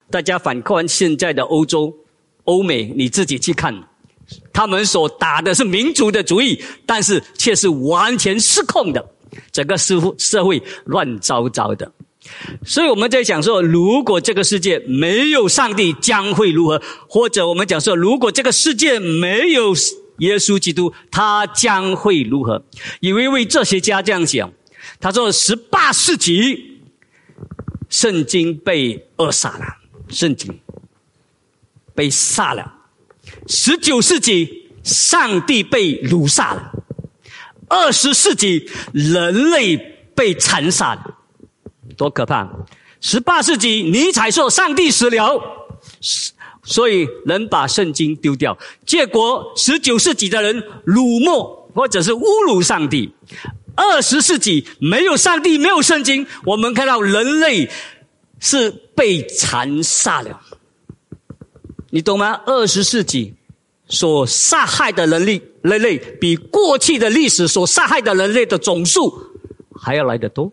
大家反观现在的欧洲、欧美，你自己去看，他们所打的是民族的主义，但是却是完全失控的，整个社会乱糟糟的。所以我们在讲说，如果这个世界没有上帝将会如何，或者我们讲说，如果这个世界没有耶稣基督他将会如何。有一位哲学家这样讲，他说18世纪圣经被扼杀了，圣经被杀了。19世纪上帝被掳杀了。20世纪人类被残杀了。多可怕。18世纪尼采说上帝死了，所以人把圣经丢掉，结果19世纪的人辱没或者是侮辱上帝。20世纪没有上帝，没有圣经，我们看到人类是被残杀了。你懂吗？20世纪所杀害的人类比过去的历史所杀害的人类的总数还要来得多。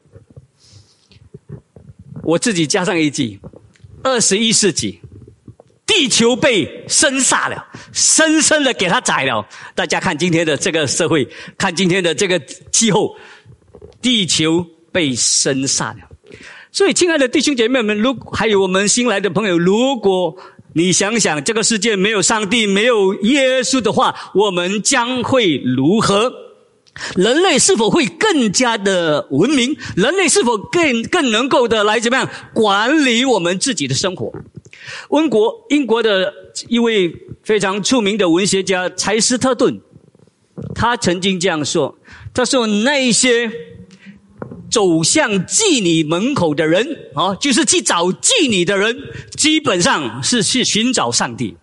我自己加上一句，21世纪地球被生杀了，深深的给它宰了。大家看今天的这个社会，看今天的这个气候，地球被生杀了。所以亲爱的弟兄姐妹们，还有我们新来的朋友，如果你想想这个世界没有上帝，没有耶稣的话，我们将会如何？人类是否会更加的文明？人类是否更能够的来怎么样管理我们自己的生活？英国的一位非常出名的文学家柴斯特顿，他曾经这样说，他说那些走向妓女门口的人就是去找妓女的人，基本上是去寻找上帝。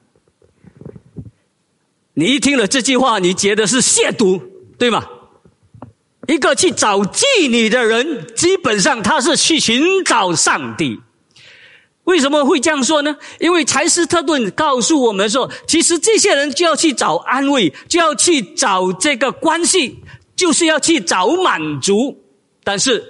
你一听了这句话，你觉得是亵渎，对吗？一个去找妓女的人，基本上他是去寻找上帝。为什么会这样说呢？因为柴斯特顿告诉我们说，其实这些人就要去找安慰，就要去找这个关系，就是要去找满足，但是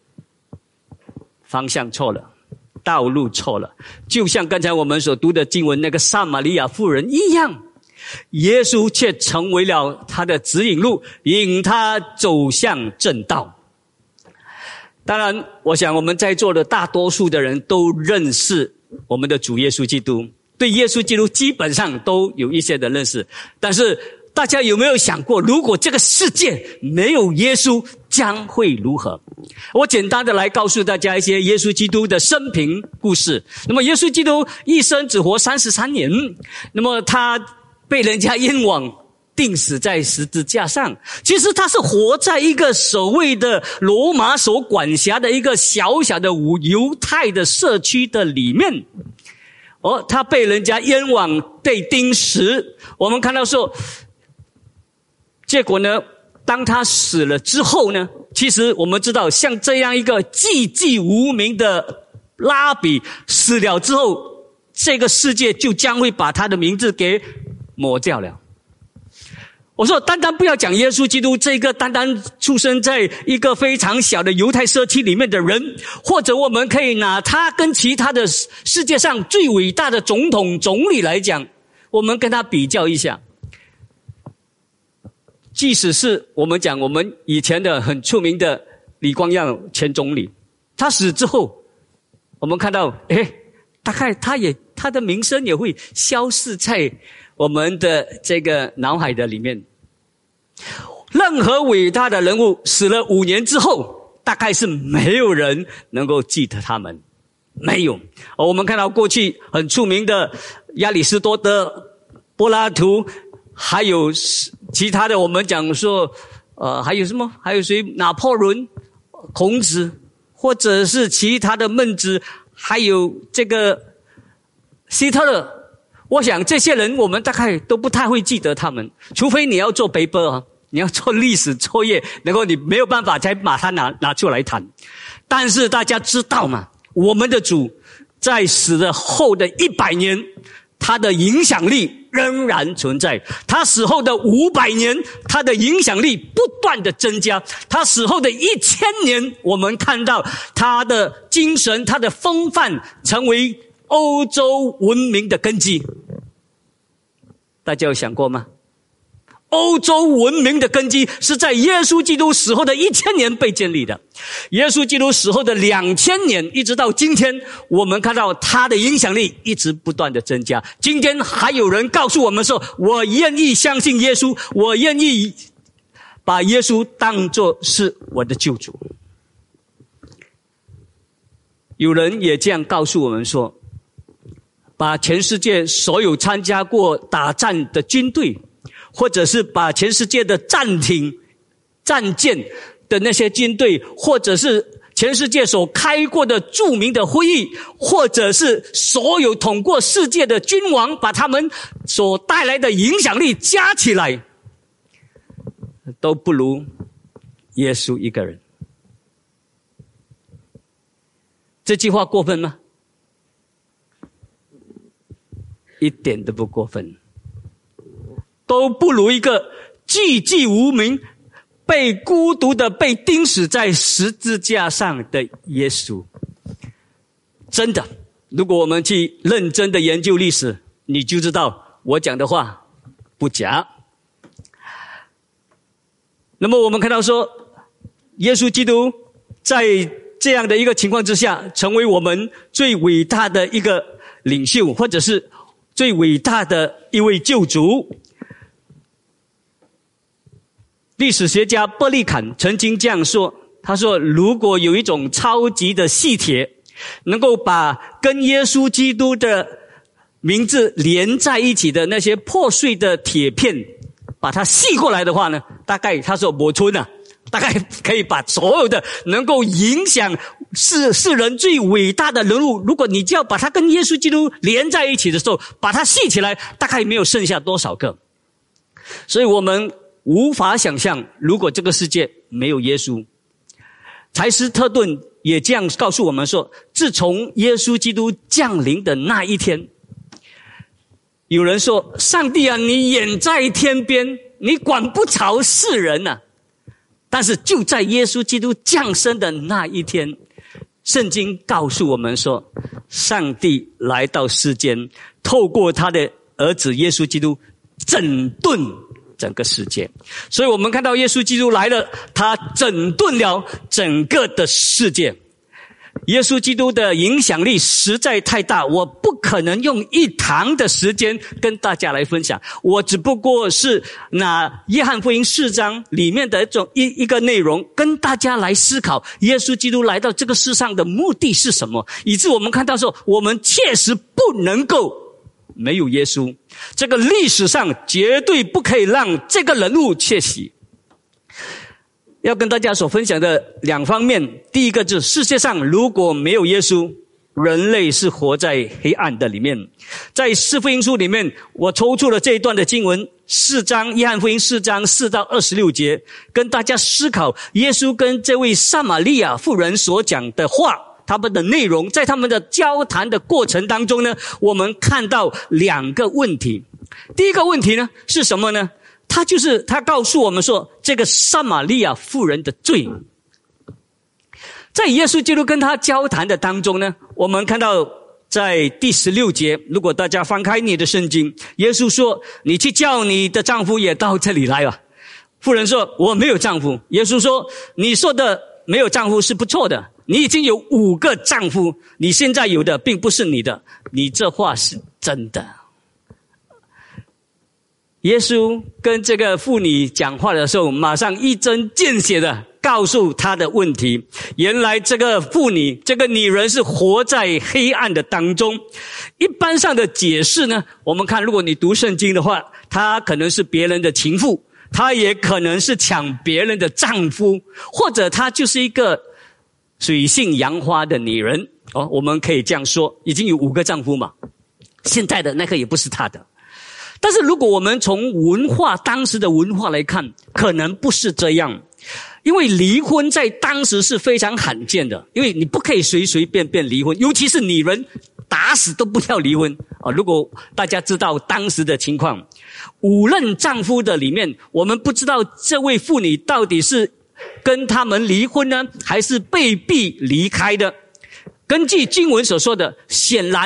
方向错了，道路错了，就像刚才我们所读的经文那个撒玛利亚妇人一样，耶稣却成为了他的指引路，引他走向正道。当然我想我们在座的大多数的人都认识我们的主耶稣基督，对耶稣基督基本上都有一些的认识，但是大家有没有想过，如果这个世界没有耶稣将会如何？我简单的来告诉大家一些耶稣基督的生平故事。那么耶稣基督一生只活33年，那么他被人家冤枉钉死在十字架上，其实他是活在一个所谓的罗马所管辖的一个小小的犹太的社区的里面。他被人家冤枉被钉死，我们看到说，结果呢，当他死了之后呢，其实我们知道像这样一个寂寂无名的拉比死了之后，这个世界就将会把他的名字给抹掉了。我说单单不要讲耶稣基督这个单单出生在一个非常小的犹太社区里面的人，或者我们可以拿他跟其他的世界上最伟大的总统总理来讲，我们跟他比较一下。即使是我们讲我们以前的很出名的李光耀前总理，他死之后，我们看到大概他的名声也会消逝在我们的这个脑海的里面。任何伟大的人物死了5年之后，大概是没有人能够记得他们，没有。我们看到过去很出名的亚里士多德、柏拉图，还有其他的我们讲说还有什么？还有谁？拿破仑、孔子，或者是其他的孟子，还有这个希特勒。我想这些人我们大概都不太会记得他们，除非你要做paper你要做历史作业，然后你没有办法才把它拿出来谈。但是大家知道吗？我们的主在死了后的100年，他的影响力仍然存在。他死后的500年，他的影响力不断的增加。他死后的1000年，我们看到他的精神，他的风范成为欧洲文明的根基。大家有想过吗？欧洲文明的根基是在耶稣基督死后的1000年被建立的。耶稣基督死后的2000年一直到今天，我们看到他的影响力一直不断的增加。今天还有人告诉我们说，我愿意相信耶稣，我愿意把耶稣当作是我的救主。有人也这样告诉我们说，把全世界所有参加过打仗的军队，或者是把全世界的战艇、战舰的那些军队，或者是全世界所开过的著名的会议，或者是所有统过世界的君王，把他们所带来的影响力加起来，都不如耶稣一个人。这句话过分吗？一点都不过分。都不如一个寂寂无名、被孤独的被钉死在十字架上的耶稣。真的，如果我们去认真的研究历史，你就知道我讲的话不假。那么我们看到说，耶稣基督在这样的一个情况之下，成为我们最伟大的一个领袖，或者是最伟大的一位救主。历史学家伯利坎曾经这样说，他说，如果有一种超级的细铁能够把跟耶稣基督的名字连在一起的那些破碎的铁片把它细过来的话呢，大概他说没村啊，大概可以把所有的能够影响世人最伟大的人物，如果你就要把它跟耶稣基督连在一起的时候，把它细起来，大概没有剩下多少个。所以我们无法想象，如果这个世界没有耶稣。柴斯特顿也这样告诉我们说，自从耶稣基督降临的那一天，有人说，上帝啊，你远在天边，你管不着世人啊。但是就在耶稣基督降生的那一天，圣经告诉我们说，上帝来到世间，透过他的儿子耶稣基督整顿整个世界。所以我们看到耶稣基督来了，他整顿了整个的世界。耶稣基督的影响力实在太大，我不可能用一堂的时间跟大家来分享，我只不过是拿约翰福音4章里面的一个内容跟大家来思考，耶稣基督来到这个世上的目的是什么，以致我们看到说，我们确实不能够没有耶稣，这个历史上绝对不可以让这个人物缺席。要跟大家所分享的两方面，第一个就是世界上如果没有耶稣，人类是活在黑暗的里面。在四福音书里面，我抽出了这一段的经文约翰福音4章4到26节，跟大家思考耶稣跟这位撒玛利亚妇人所讲的话，他们的内容。在他们的交谈的过程当中呢，我们看到两个问题。第一个问题呢是什么呢？他告诉我们说，这个撒玛利亚妇人的罪。在耶稣基督跟他交谈的当中呢，我们看到在第16节，如果大家翻开你的圣经，耶稣说，你去叫你的丈夫也到这里来吧。妇人说，我没有丈夫。耶稣说，你说的没有丈夫是不错的，你已经有5个丈夫，你现在有的并不是你的，你这话是真的。耶稣跟这个妇女讲话的时候，马上一针见血的告诉她的问题。原来这个妇女，这个女人是活在黑暗的当中。一般上的解释呢，我们看如果你读圣经的话，她可能是别人的情妇，她也可能是抢别人的丈夫，或者她就是一个水性杨花的女人。我们可以这样说，已经有5个丈夫嘛，现在的那个也不是她的。但是如果我们从当时的文化来看，可能不是这样。因为离婚在当时是非常罕见的，因为你不可以随随便便离婚，尤其是女人打死都不要离婚。如果大家知道当时的情况，5任丈夫的里面，我们不知道这位妇女到底是跟他们离婚呢，还是被逼离开的。根据经文所说的，显然呢，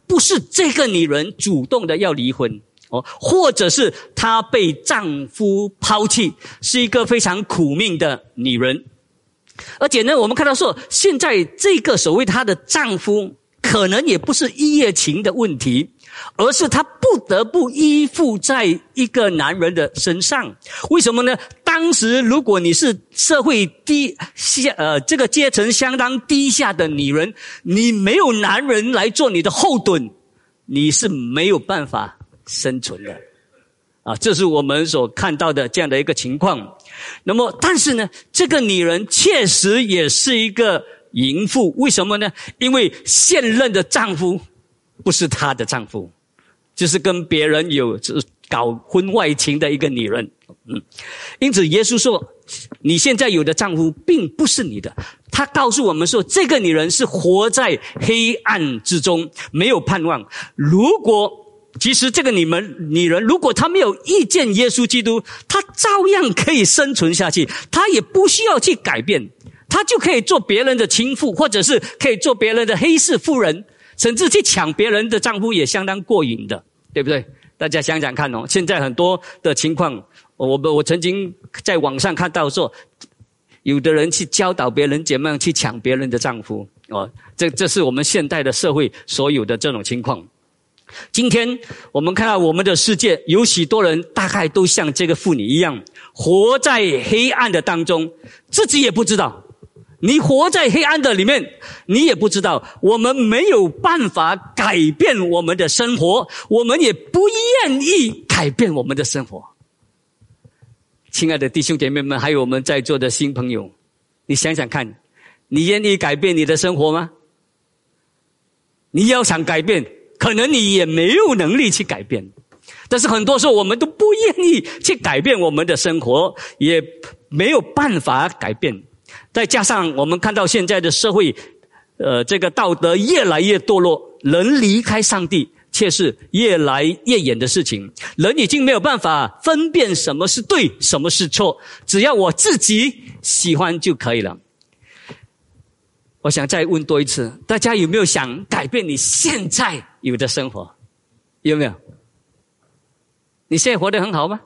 不是这个女人主动的要离婚或者是她被丈夫抛弃，是一个非常苦命的女人。而且呢，我们看到说，现在这个所谓她的丈夫可能也不是一夜情的问题，而是她不得不依附在一个男人的身上。为什么呢？当时如果你是社会这个阶层相当低下的女人，你没有男人来做你的后盾，你是没有办法生存的这是我们所看到的这样的一个情况。那么但是呢，这个女人确实也是一个淫妇。为什么呢？因为现任的丈夫不是她的丈夫，就是跟别人有搞婚外情的一个女人。因此耶稣说，你现在有的丈夫并不是你的。他告诉我们说，这个女人是活在黑暗之中，没有盼望。其实这个女人如果她没有遇见耶稣基督，她照样可以生存下去，她也不需要去改变，她就可以做别人的情妇，或者是可以做别人的黑市妇人，甚至去抢别人的丈夫也相当过瘾的，对不对？大家想想看现在很多的情况，我曾经在网上看到说，有的人去教导别人怎么样去抢别人的丈夫这是我们现代的社会所有的这种情况。今天我们看到我们的世界有许多人大概都像这个妇女一样，活在黑暗的当中，自己也不知道。你活在黑暗的里面，你也不知道。我们没有办法改变我们的生活，我们也不愿意改变我们的生活。亲爱的弟兄姐妹们，还有我们在座的新朋友，你想想看，你愿意改变你的生活吗？你要想改变，可能你也没有能力去改变。但是很多时候我们都不愿意去改变我们的生活，也没有办法改变。再加上我们看到现在的社会这个道德越来越堕落，人离开上帝却是越来越远的事情。人已经没有办法分辨什么是对，什么是错，只要我自己喜欢就可以了。我想再问多一次，大家有没有想改变你现在有的生活？有没有？你现在活得很好吗？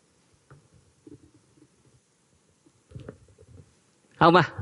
好吗？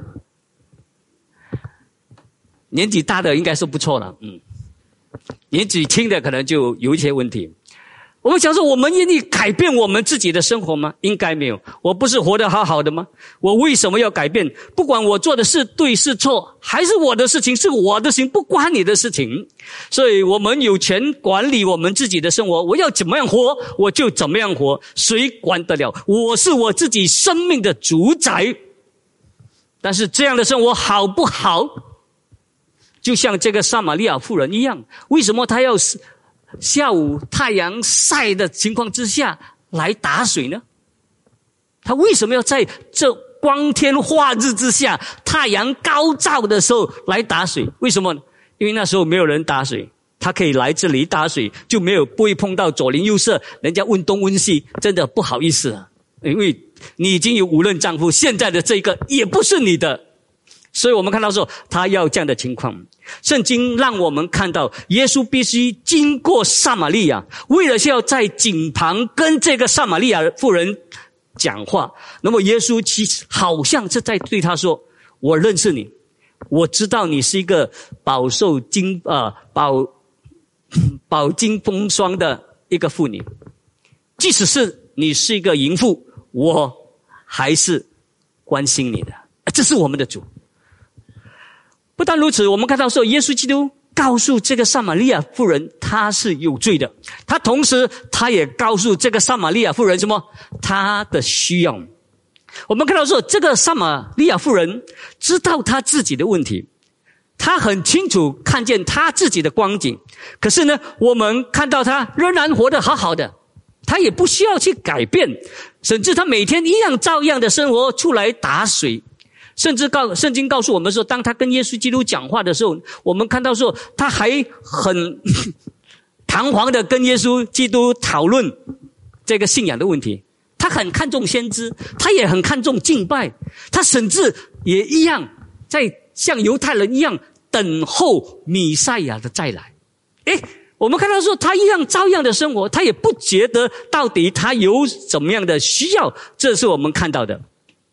年纪大的应该是不错了，年纪轻的可能就有一些问题。我们想说，我们愿意改变我们自己的生活吗？应该没有。我不是活得好好的吗？我为什么要改变？不管我做的是对是错，还是我的事情，是我的事情，不关你的事情。所以我们有权管理我们自己的生活，我要怎么样活，我就怎么样活，谁管得了？我是我自己生命的主宰。但是这样的生活好不好？就像这个撒玛利亚妇人一样，为什么她要下午太阳晒的情况之下来打水呢？她为什么要在这光天化日之下，太阳高照的时候来打水？为什么呢？因为那时候没有人打水，她可以来这里打水，就不会碰到左邻右舍，人家问东问西，真的不好意思啊。因为你已经有5任丈夫，现在的这个也不是你的。所以我们看到说他要这样的情况。圣经让我们看到耶稣必须经过撒玛利亚，为了要在井旁跟这个撒玛利亚妇人讲话。那么耶稣其实好像是在对他说，我认识你，我知道你是一个饱经风霜的一个妇女，即使是你是一个淫妇，我还是关心你的。这是我们的主。不但如此，我们看到说耶稣基督告诉这个撒玛利亚妇人她是有罪的，同时他也告诉这个撒玛利亚妇人什么？她的需要。我们看到说这个撒玛利亚妇人知道她自己的问题，她很清楚看见她自己的光景，可是呢我们看到她仍然活得好好的，她也不需要去改变，甚至她每天一样照样的生活，出来打水。甚至圣经告诉我们说，当他跟耶稣基督讲话的时候，我们看到说他还很堂皇的跟耶稣基督讨论这个信仰的问题。他很看重先知，他也很看重敬拜，他甚至也一样在像犹太人一样等候弥赛亚的再来。 我们看到说他一样照样的生活，他也不觉得到底他有怎么样的需要，这是我们看到的。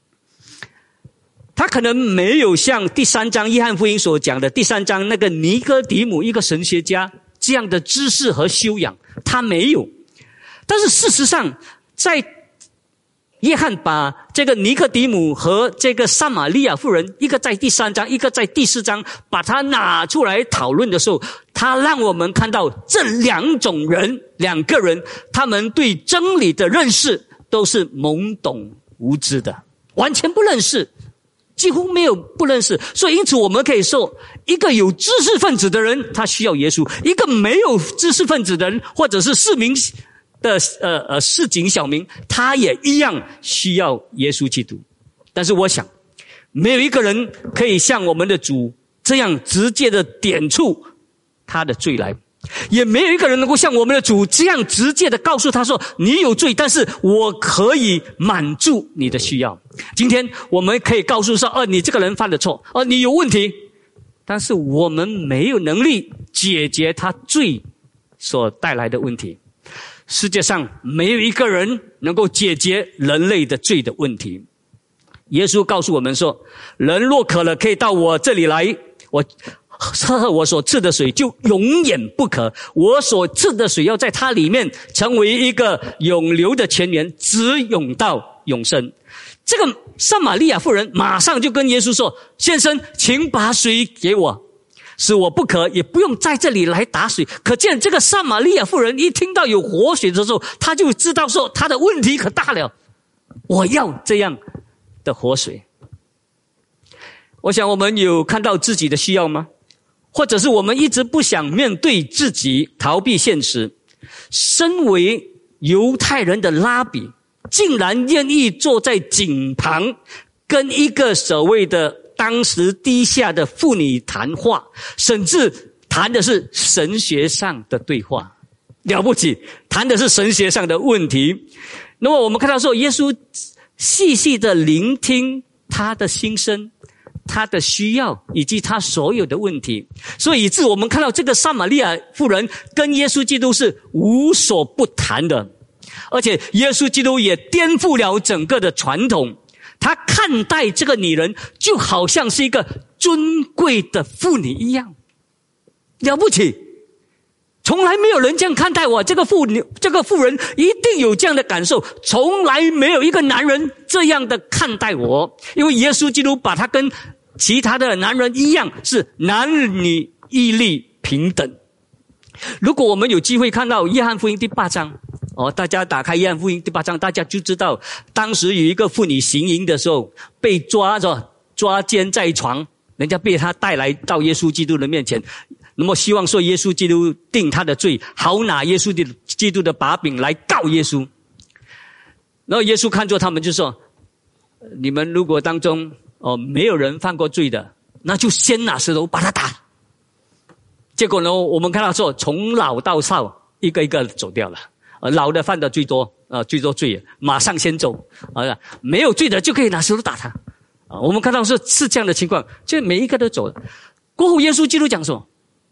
他可能没有像第3章约翰福音所讲的第3章那个尼哥底母一个神学家这样的知识和修养，他没有。但是事实上，在约翰把这个尼哥底母和这个撒玛利亚妇人，一个在第3章，一个在第4章，把它拿出来讨论的时候，他让我们看到这两个人，他们对真理的认识都是懵懂无知的，完全不认识，几乎没有不认识。所以因此我们可以说，一个有知识分子的人他需要耶稣，一个没有知识分子的人或者是市民的市井小民，他也一样需要耶稣基督。但是我想，没有一个人可以像我们的主这样直接的点出他的罪来，也没有一个人能够像我们的主这样直接的告诉他说，你有罪，但是我可以满足你的需要。今天我们可以告诉说，你这个人犯了错，你有问题，但是我们没有能力解决他罪所带来的问题。世界上没有一个人能够解决人类的罪的问题。耶稣告诉我们说，人若渴了，可以到我这里来，喝我所赐的水就永远不渴，我所赐的水要在它里面成为一个永流的泉源，直涌到永生。这个撒玛利亚妇人马上就跟耶稣说，先生，请把水给我，使我不渴，也不用在这里来打水。可见这个撒玛利亚妇人一听到有活水的时候，她就知道说她的问题可大了，我要这样的活水。我想我们有看到自己的需要吗？或者是我们一直不想面对自己，逃避现实。身为犹太人的拉比，竟然愿意坐在井旁跟一个所谓的当时低下的妇女谈话，甚至谈的是神学上的对话，了不起，谈的是神学上的问题。那么我们看到说，耶稣细细的聆听他的心声，他的需要以及他所有的问题，所以以致我们看到这个撒玛利亚妇人跟耶稣基督是无所不谈的。而且耶稣基督也颠覆了整个的传统，他看待这个女人就好像是一个尊贵的妇女一样，了不起，从来没有人这样看待我。这个妇人一定有这样的感受，从来没有一个男人这样的看待我，因为耶稣基督把他跟其他的男人一样，是男女一律平等。如果我们有机会看到约翰福音第8章，大家打开约翰福音第8章，大家就知道当时有一个妇女行淫的时候被抓奸在床，人家被他带来到耶稣基督的面前，那么希望说耶稣基督定他的罪，好拿耶稣基督的把柄来告耶稣。然后耶稣看着他们就说，你们如果当中没有人犯过罪的，那就先拿石头把他打。结果呢，我们看到说从老到少一个一个走掉了，老的犯的最多罪，马上先走，没有罪的就可以拿石头打他。我们看到是这样的情况，就每一个都走了。过后耶稣基督讲说，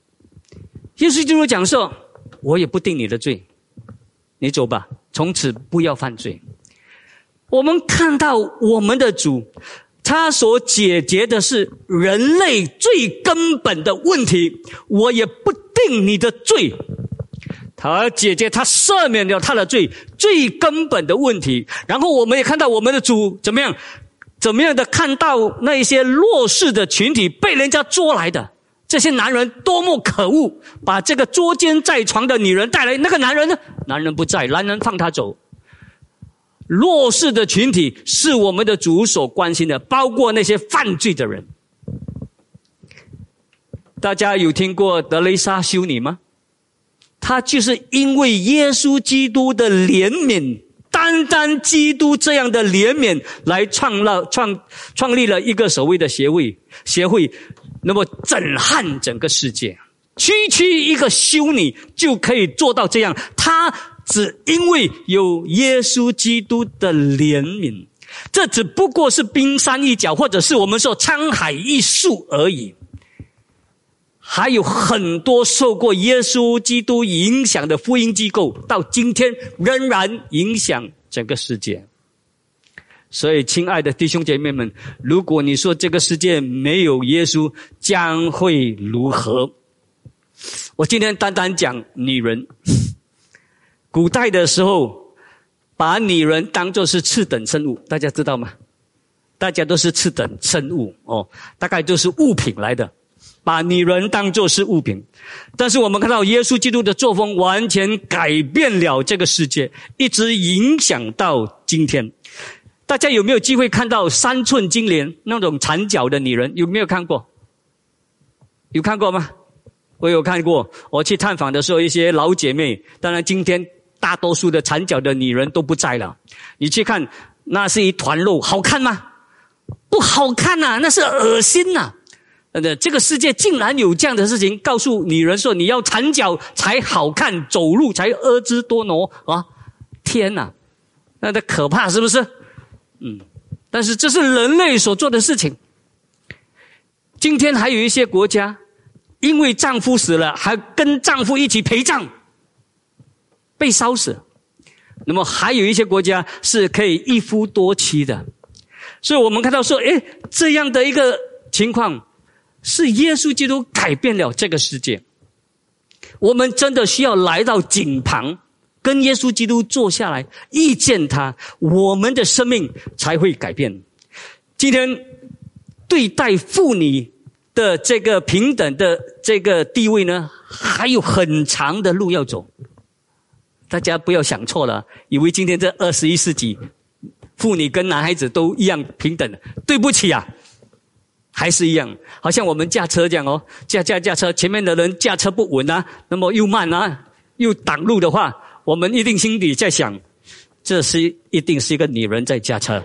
我也不定你的罪，你走吧，从此不要犯罪。我们看到我们的主，他所解决的是人类最根本的问题，我也不定你的罪，他解决，他赦免了他的罪，最根本的问题。然后我们也看到我们的主怎么样的看到那一些弱势的群体被人家捉来的，这些男人多么可恶，把这个捉奸在床的女人带来，那个男人呢？男人不在，男人放他走。弱势的群体是我们的主所关心的，包括那些犯罪的人。大家有听过德蕾莎修女吗？她就是因为耶稣基督的怜悯，单单基督这样的怜悯来创立了一个所谓的协会，那么震撼整个世界。区一个修女就可以做到这样，她只因为有耶稣基督的怜悯，这只不过是冰山一角，或者是我们说沧海一粟而已。 还有很多受过耶稣基督影响的福音机构，到今天仍然影响整个世界。所以亲爱的弟兄姐妹们，如果你说这个世界没有耶稣将会如何？我今天单单讲女人。古代的时候把女人当作是次等生物，大家知道吗？大家都是次等生物大概都是物品来的，把女人当作是物品。但是我们看到耶稣基督的作风完全改变了这个世界，一直影响到今天。大家有没有机会看到3寸金莲那种缠脚的女人？有没有看过？有看过吗？我有看过。我去探访的时候，一些老姐妹，当然今天大多数的缠脚的女人都不在了。你去看，那是一团肉，好看吗？不好看啊，那是恶心啊。这个世界竟然有这样的事情，告诉女人说你要缠脚才好看，走路才婀娜多挪啊！天哪，那可怕是不是？但是这是人类所做的事情。今天还有一些国家，因为丈夫死了，还跟丈夫一起陪葬，被烧死。那么还有一些国家是可以一夫多妻的。所以我们看到说，这样的一个情况，是耶稣基督改变了这个世界。我们真的需要来到井旁，跟耶稣基督坐下来，遇见他，我们的生命才会改变。今天对待妇女的这个平等的这个地位呢，还有很长的路要走。大家不要想错了，以为今天这21世纪妇女跟男孩子都一样平等。对不起啊，还是一样。好像我们驾车这样驾车，前面的人驾车不稳啊，那么又慢啊，又挡路的话，我们一定心里在想，一定是一个女人在驾车。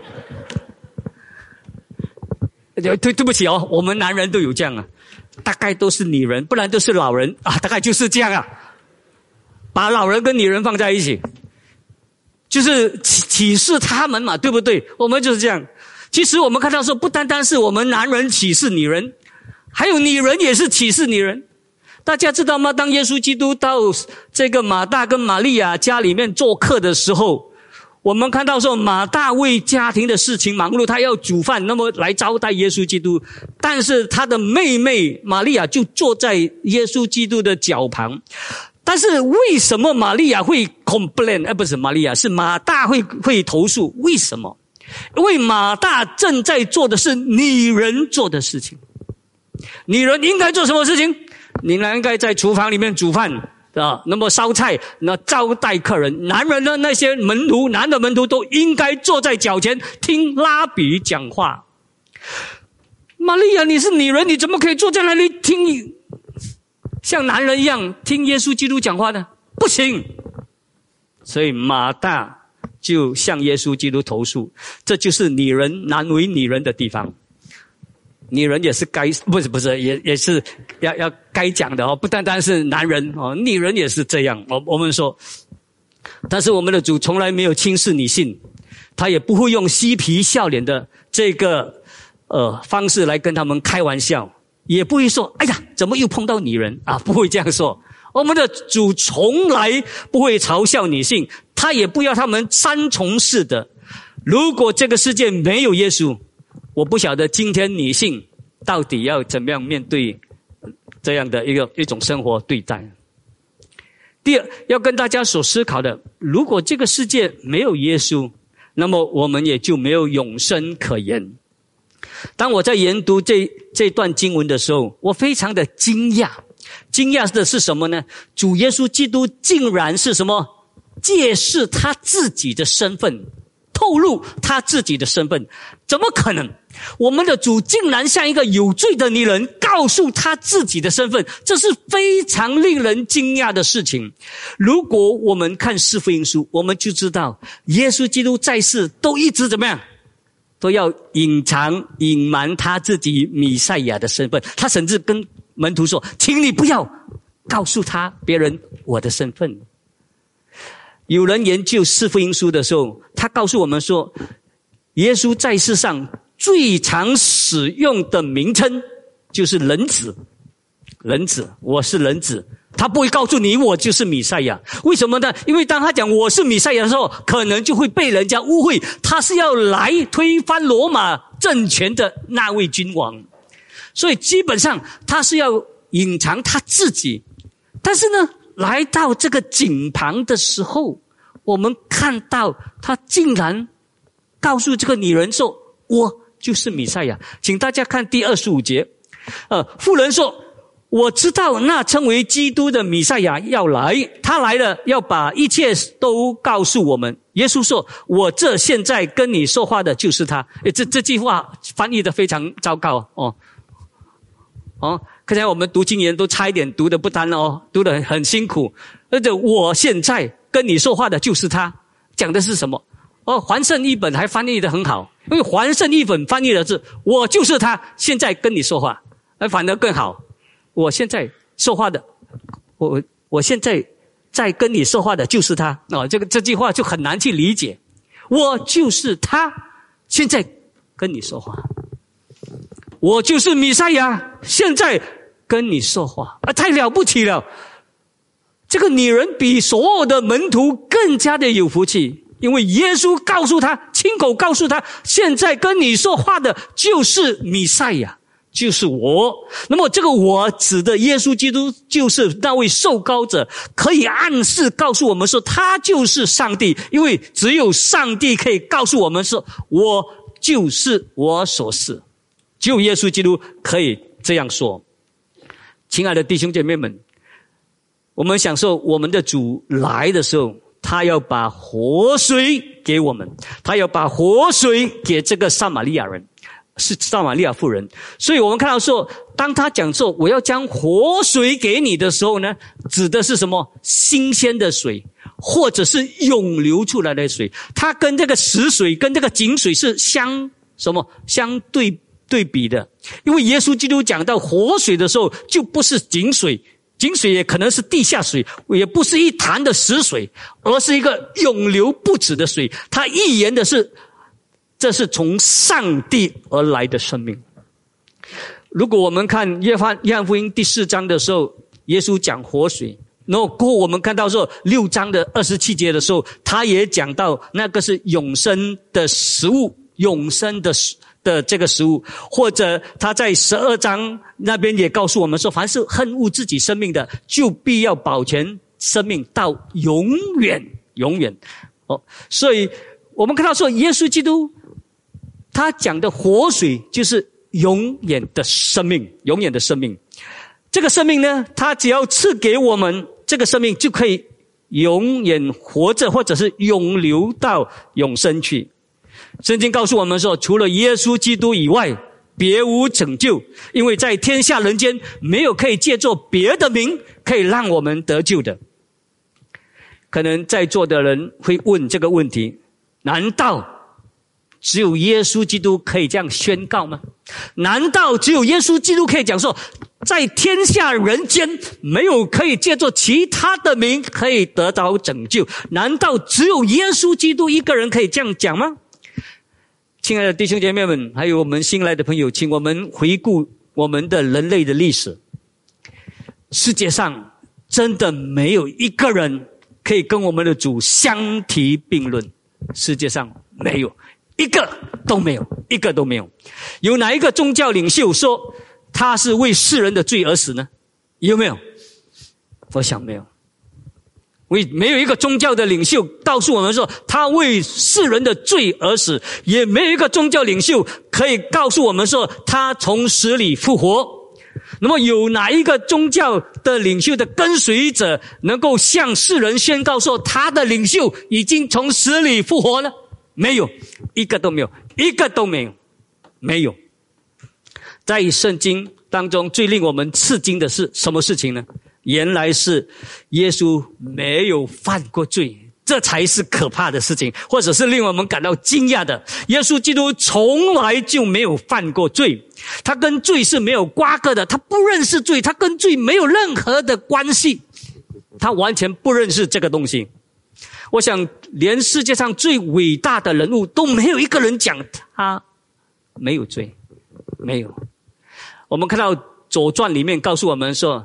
对不起我们男人都有这样啊，大概都是女人，不然都是老人啊，大概就是这样啊。把老人跟女人放在一起，就是歧视他们嘛，对不对？我们就是这样。其实我们看到说，不单单是我们男人歧视女人，还有女人也是歧视女人。大家知道吗？当耶稣基督到这个马大跟玛利亚家里面做客的时候，我们看到说马大为家庭的事情忙碌，他要煮饭，那么来招待耶稣基督。但是他的妹妹玛利亚就坐在耶稣基督的脚旁。但是为什么玛利亚会 complain？ 不是玛利亚，是马大会投诉。为什么？因为马大正在做的是女人做的事情。女人应该做什么事情？女人应该在厨房里面煮饭啊，那么烧菜，那招待客人。男人呢，那些男的门徒都应该坐在脚前听拉比讲话。玛利亚，你是女人，你怎么可以坐在那里听像男人一样听耶稣基督讲话呢？不行。所以马大就向耶稣基督投诉，这就是女人难为女人的地方。女人也是不是也是要该讲的不单单是男人女人也是这样。我们说，但是我们的主从来没有轻视女性，他也不会用嬉皮笑脸的这个方式来跟他们开玩笑，也不会说哎呀怎么又碰到女人啊，不会这样说。我们的主从来不会嘲笑女性，他也不要他们三从四德。如果这个世界没有耶稣，我不晓得今天女性到底要怎么样面对这样的一种生活对待。第二，要跟大家所思考的，如果这个世界没有耶稣，那么我们也就没有永生可言。当我在研读这段经文的时候，我非常的惊讶。惊讶的是什么呢？主耶稣基督竟然是什么？揭示他自己的身份，透露他自己的身份。怎么可能？我们的主竟然像一个有罪的女人告诉他自己的身份，这是非常令人惊讶的事情。如果我们看四福音书，我们就知道耶稣基督在世都一直怎么样，都要隐瞒他自己弥赛亚的身份。他甚至跟门徒说，请你不要告诉别人我的身份。有人研究四福音书的时候，他告诉我们说，耶稣在世上最常使用的名称就是人子。 人子，我是人子，他不会告诉你我就是弥赛亚。为什么呢？因为当他讲我是弥赛亚的时候，可能就会被人家误会他是要来推翻罗马政权的那位君王，所以基本上他是要隐藏他自己。但是呢，来到这个井旁的时候，我们看到他竟然告诉这个女人说我就是弥赛亚。请大家看第25节，妇人说我知道那称为基督的弥赛亚要来，他来了要把一切都告诉我们。耶稣说我这现在跟你说话的就是他。这句话翻译的非常糟糕刚才我们读经言都差一点读的不单读得很辛苦。我现在跟你说话的就是他，讲的是什么？环圣译本还翻译的很好，因为环圣译本翻译的是我就是他现在跟你说话，反而更好。我现在说话的，我现在在跟你说话的就是他。这句话就很难去理解。我就是他现在跟你说话，我就是弥赛亚现在跟你说话，太了不起了。这个女人比所有的门徒更加的有福气，因为耶稣告诉他，亲口告诉他，现在跟你说话的就是弥赛亚，就是我。那么这个我指的耶稣基督就是那位受膏者，可以暗示告诉我们说他就是上帝，因为只有上帝可以告诉我们说我就是我所是，只有耶稣基督可以这样说。亲爱的弟兄姐妹们，我们享受我们的主来的时候，他要把活水给我们，他要把活水给这个撒玛利亚人，是撒玛利亚妇人。所以我们看到说，当他讲说我要将活水给你的时候呢，指的是什么？新鲜的水，或者是涌流出来的水。它跟这个死水跟这个井水是相对比的。因为耶稣基督讲到活水的时候，就不是井水，井水也可能是地下水，也不是一潭的死水，而是一个永流不止的水。他预言的是，这是从上帝而来的生命。如果我们看约翰福音第4章的时候，耶稣讲活水，然后过后我们看到说6章的27节的时候，他也讲到那个是永生的食物，永生的这个食物。或者他在12章那边也告诉我们说，凡是恨恶自己生命的，就必要保全生命到永远。所以我们看到说耶稣基督他讲的活水就是永远的生命，永远的生命。这个生命呢，他只要赐给我们这个生命，就可以永远活着，或者是永流到永生去。圣经告诉我们说，除了耶稣基督以外，别无拯救，因为在天下人间没有可以借助别的名可以让我们得救的。可能在座的人会问这个问题，难道只有耶稣基督可以这样宣告吗？难道只有耶稣基督可以讲说，在天下人间没有可以借助其他的名可以得到拯救？难道只有耶稣基督一个人可以这样讲吗？亲爱的弟兄姐妹们，还有我们新来的朋友，请我们回顾我们的人类的历史。世界上真的没有一个人可以跟我们的主相提并论，世界上没有一个都没有，一个都没有。有哪一个宗教领袖说他是为世人的罪而死呢？有没有？我想没有。没有一个宗教的领袖告诉我们说他为世人的罪而死，也没有一个宗教领袖可以告诉我们说他从死里复活。那么有哪一个宗教的领袖的跟随者能够向世人宣告说他的领袖已经从死里复活呢？没有，一个都没有，一个都没有，没有。在圣经当中最令我们吃惊的是什么事情呢？原来是耶稣没有犯过罪，这才是可怕的事情，或者是令我们感到惊讶的。耶稣基督从来就没有犯过罪，他跟罪是没有瓜葛的，他不认识罪，他跟罪没有任何的关系，他完全不认识这个东西。我想连世界上最伟大的人物都没有一个人讲他没有罪，没有。我们看到左传里面告诉我们说，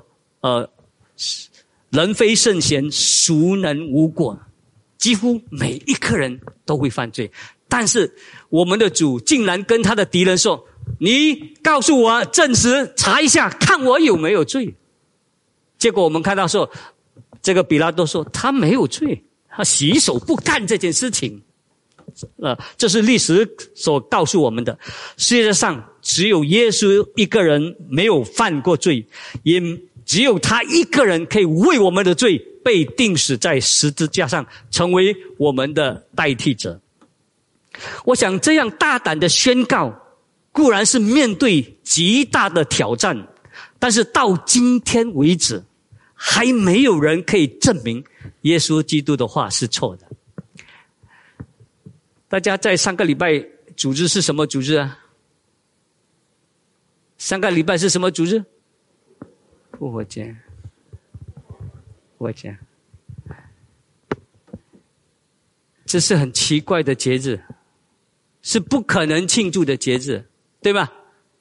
人非圣贤，孰能无过？几乎每一个人都会犯罪，但是我们的主竟然跟他的敌人说，你告诉我，证实，查一下，看我有没有罪。结果我们看到说，这个比拉多说他没有罪，他洗手不干这件事情。这是历史所告诉我们的。世界上只有耶稣一个人没有犯过罪，也只有他一个人可以为我们的罪被钉死在十字架上，成为我们的代替者。我想这样大胆的宣告固然是面对极大的挑战，但是到今天为止还没有人可以证明耶稣基督的话是错的。大家在上个礼拜组织是什么组织啊？上个礼拜是什么组织？复活节。复活节。这是很奇怪的节日，是不可能庆祝的节日，对吧？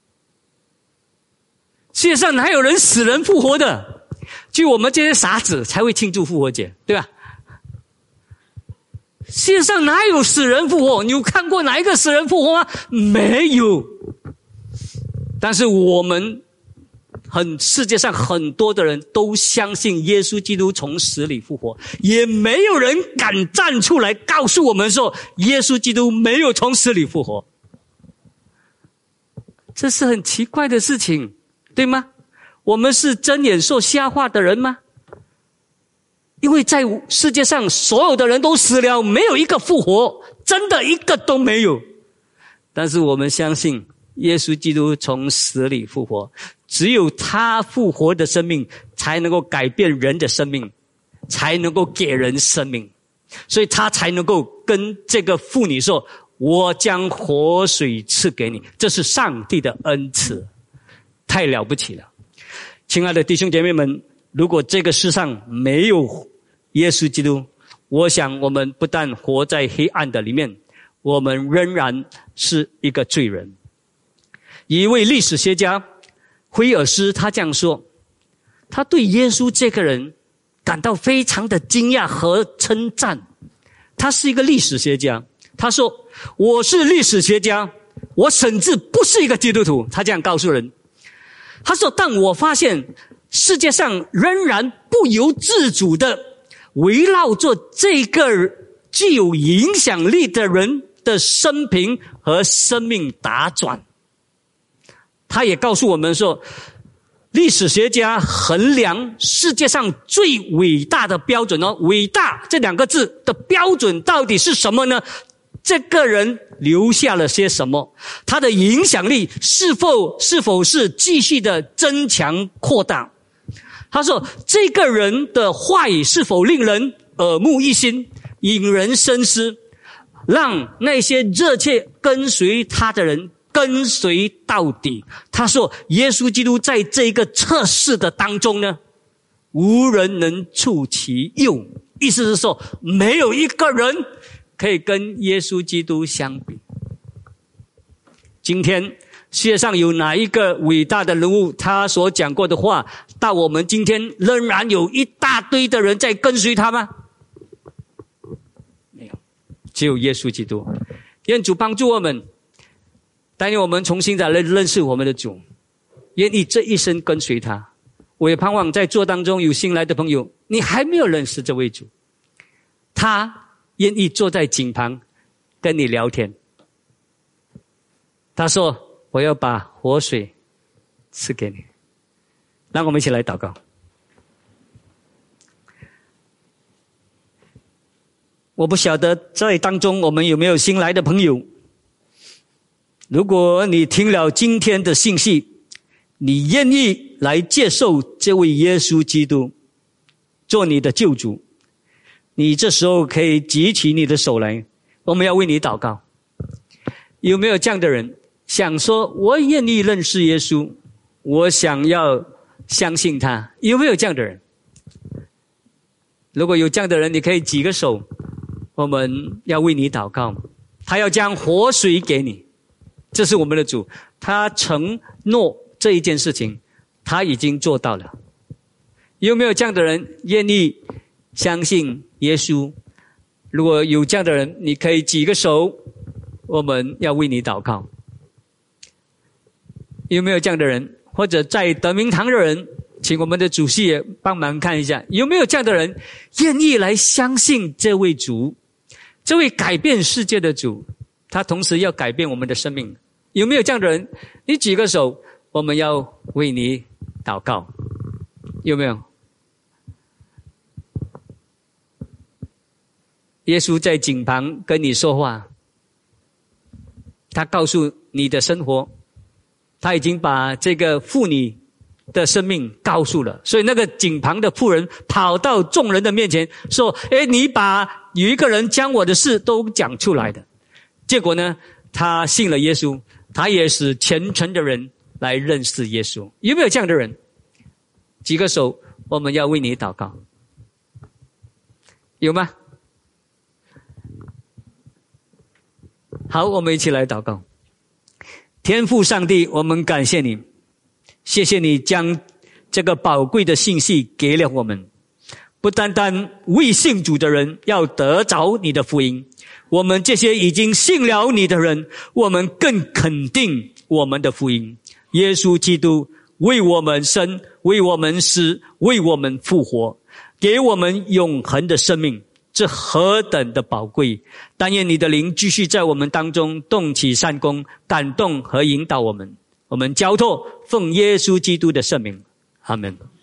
世界上哪有人死人复活的？就我们这些傻子才会庆祝复活节，对吧？世界上哪有死人复活？你有看过哪一个死人复活吗？没有。但是我们世界上很多的人都相信耶稣基督从死里复活，也没有人敢站出来告诉我们说耶稣基督没有从死里复活。这是很奇怪的事情，对吗？我们是睁眼说瞎话的人吗？因为在世界上所有的人都死了，没有一个复活，真的一个都没有。但是我们相信耶稣基督从死里复活，只有他复活的生命才能够改变人的生命，才能够给人生命，所以他才能够跟这个妇女说，我将活水赐给你。这是上帝的恩赐，太了不起了。亲爱的弟兄姐妹们，如果这个世上没有耶稣基督，我想我们不但活在黑暗的里面，我们仍然是一个罪人。一位历史学家威尔斯他这样说，他对耶稣这个人感到非常的惊讶和称赞。他是一个历史学家，他说，我是历史学家，我甚至不是一个基督徒。他这样告诉人，他说，但我发现世界上仍然不由自主的围绕着这个具有影响力的人的生平和生命打转。他也告诉我们说，历史学家衡量世界上最伟大的标准伟大这两个字的标准到底是什么呢？这个人留下了些什么？他的影响力是否是继续的增强扩大？他说，这个人的话语是否令人耳目一新，引人深思，让那些热切跟随他的人跟随到底。他说，耶稣基督在这个测试的当中呢，无人能触其右，意思是说，没有一个人可以跟耶稣基督相比。今天世界上有哪一个伟大的人物，他所讲过的话，到我们今天仍然有一大堆的人在跟随他吗？没有，只有耶稣基督。愿主帮助我们，带领我们重新再来认识我们的主，愿意这一生跟随他。我也盼望在座当中有新来的朋友，你还没有认识这位主，他愿意坐在井旁跟你聊天。他说，我要把活水赐给你。让我们一起来祷告。我不晓得在当中我们有没有新来的朋友，如果你听了今天的信息，你愿意来接受这位耶稣基督做你的救主，你这时候可以举起你的手来，我们要为你祷告。有没有这样的人想说，我愿意认识耶稣，我想要相信他？有没有这样的人？如果有这样的人，你可以举个手，我们要为你祷告。他要将活水给你，这是我们的主，他承诺这一件事情， 他已经做到了。有没有这样的人愿意相信耶稣？如果有这样的人，你可以举个手，我们要为你祷告。有没有这样的人？或者在德明堂的人，请我们的主席也帮忙看一下，有没有这样的人愿意来相信这位主，这位改变世界的主，他同时要改变我们的生命。有没有这样的人？你举个手，我们要为你祷告。有没有？耶稣在井旁跟你说话，他告诉你的生活，他已经把这个妇女的生命告诉了。所以那个井旁的妇人跑到众人的面前说，你把有一个人将我的事都讲出来的。结果呢，他信了耶稣，他也使虔诚的人来认识耶稣。有没有这样的人？举个手，我们要为你祷告。有吗？好，我们一起来祷告。天父上帝，我们感谢你，谢谢你将这个宝贵的信息给了我们，不单单未信主的人要得着你的福音，我们这些已经信了你的人，我们更肯定我们的福音。耶稣基督为我们生，为我们死，为我们复活，给我们永恒的生命，这何等的宝贵！但愿你的灵继续在我们当中动起善功，感动和引导我们。我们交托，奉耶稣基督的圣名，阿们。